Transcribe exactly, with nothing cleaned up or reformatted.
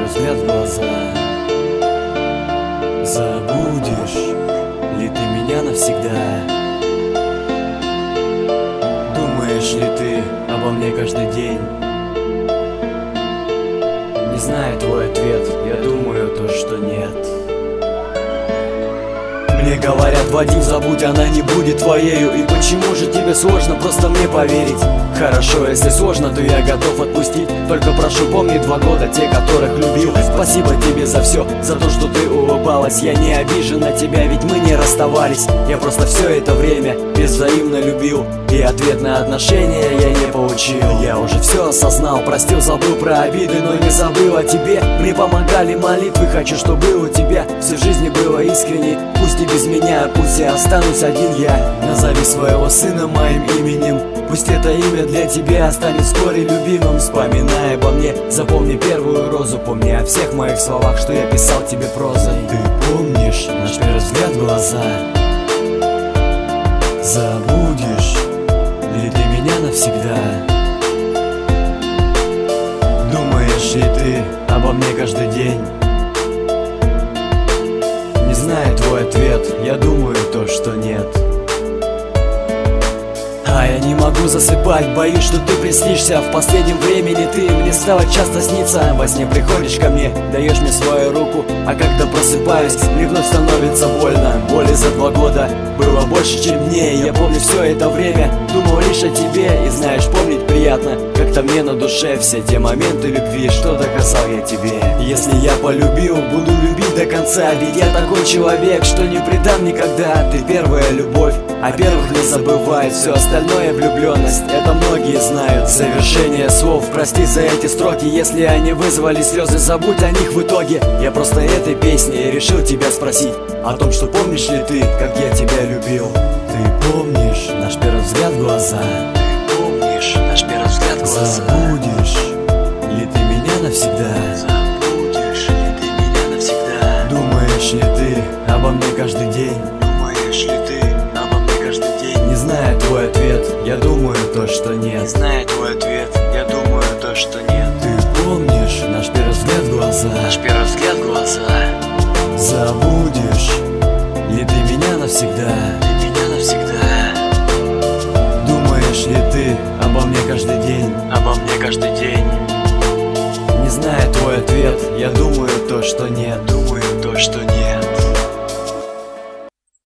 взгляд в глаза. Забудешь ли ты меня навсегда? Думаешь ли ты обо мне каждый день? Не знаю твой ответ, я думаю то, что нет. Мне говорят: Вадим, забудь, она не будет твоею. И почему же тебе сложно просто мне поверить? Хорошо, если сложно, то я готов отпустить. Только прошу, помни два года, те, которых любил. Спасибо тебе за все, за то, что ты улыбалась. Я не обижен на тебя, ведь мы не расставались. Я просто все это время безвзаимно любил, и ответ на отношения я не получил. Я уже все осознал, простил, забыл про обиды, но не забыл о тебе. Мне помогали молитвы, хочу, чтобы у тебя всю жизнь было искренне. Пусть и без меня, пусть я останусь один я. Назови своего сына моим именем, пусть это имя для тебя станет вскоре любимым. Вспоминай обо мне, запомни первую розу, помни о всех моих словах, что я писал тебе прозой. Ты помнишь наш первый взгляд в глаза? Забудешь ли ты меня навсегда? Думаешь ли ты обо мне каждый день? Не знаю твой ответ, я думаю то, что нет. А я не могу засыпать, боюсь, что ты приснишься. В последнем времени ты мне стала часто сниться. Во сне приходишь ко мне, даешь мне свою руку, а когда просыпаюсь, мне вновь становится больно. Боли за два года было больше, чем дней. Я помню все это время, думал лишь о тебе. И знаешь, помнить приятно, как-то мне на душе все те моменты любви, что доказал я тебе. Если я полюбил, буду любить до конца, ведь я такой человек, что не предам никогда. Ты первая любовь, а первых не забывает. Все остальное влюбленность, это многие знают. Завершение слов, прости за эти строки, если они вызвали слезы, забудь о них в итоге. Я просто этой песней решил тебя спросить о том, что помнишь ли ты, как я тебя любил. Ты помнишь наш первый взгляд в глаза? Ты помнишь наш первый взгляд в глаза? Забудешь ли ты меня навсегда? Забудешь ли ты меня навсегда? Думаешь ли ты обо мне каждый день? Думаешь ли ты обо мне каждый день? Не знаю твой ответ, я думаю то, что нет. Не знаю твой ответ, я думаю то, что нет. Ты помнишь наш первый взгляд в глаза? Наш первый взгляд в глаза. Забудешь ли ты меня навсегда? Ты меня навсегда. Думаешь ли ты обо мне каждый день? Обо мне каждый день. Не знаю твой ответ, я думаю то, что нет.